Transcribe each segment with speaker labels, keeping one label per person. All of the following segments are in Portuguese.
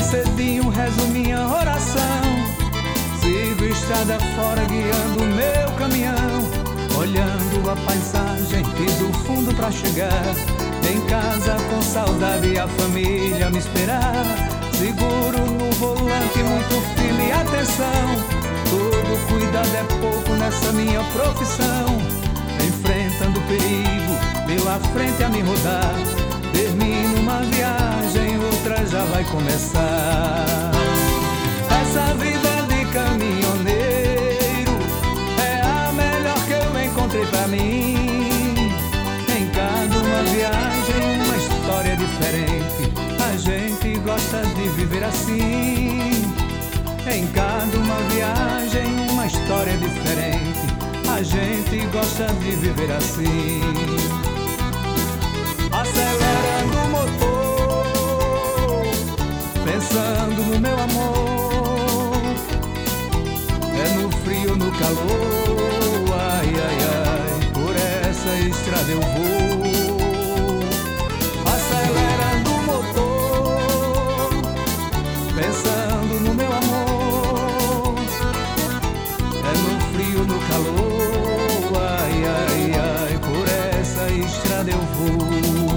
Speaker 1: cedinho, rezo minha oração. Sigo estrada fora guiando meu caminhão, olhando a paisagem, piso fundo pra chegar em casa com saudade e a família me esperar. Seguro no volante, muito firme, atenção. Todo cuidado é pouco nessa minha profissão. Enfrentando perigo, pela frente a me rodar. Termino uma viagem, outra já vai começar. Essa vida de caminhoneiro é a melhor que eu encontrei pra mim. Em cada uma viagem, uma história diferente. A gente gosta de viver assim. Em cada uma viagem, uma história diferente. A gente gosta de viver assim. Acelerando o motor, pensando no meu amor. É no frio, no calor, ai, ai, ai, por essa estrada eu vou. Acelerando o motor, pensando no meu amor. É no frio, no calor, ai, ai, ai, por essa estrada eu vou.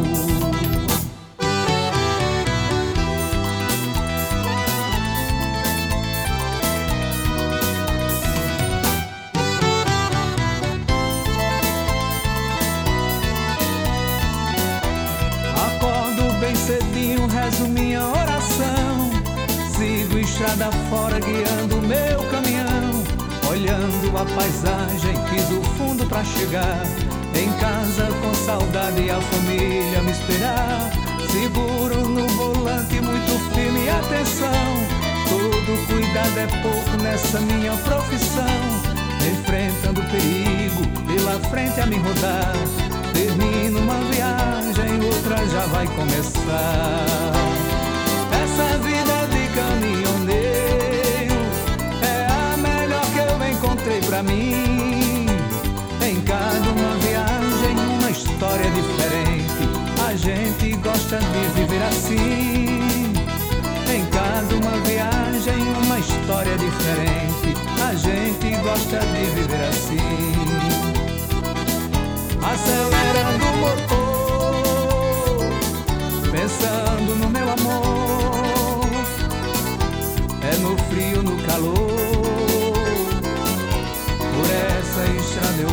Speaker 1: Acordo bem cedinho, rezo minha oração. Sigo estrada fora guiando meu caminhão, olhando a paisagem, piso fundo pra chegar em casa com saudade e a família me esperar. Seguro no volante, muito firme, atenção. Todo cuidado é pouco nessa minha profissão. Enfrentando perigo, pela frente a me rodar. Termino uma viagem, outra já vai começar. Essa vida de caminhoneiro é a melhor que eu encontrei pra mim. Em cada uma viagem, uma história diferente. A gente gosta de viver assim. Em cada uma viagem, uma história diferente. A gente gosta de viver assim. Acelerando o motor, pensando no meu amor. É no frio, no calor, por essa estrada eu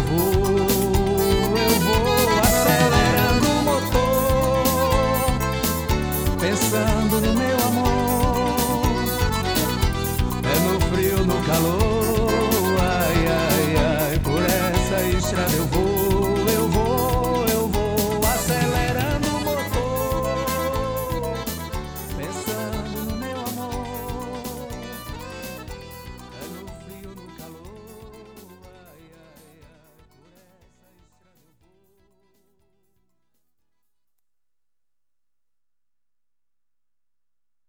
Speaker 1: vou acelerando o motor, pensando no meu amor. É no frio, no calor, ai, ai, ai, por essa estrada eu vou.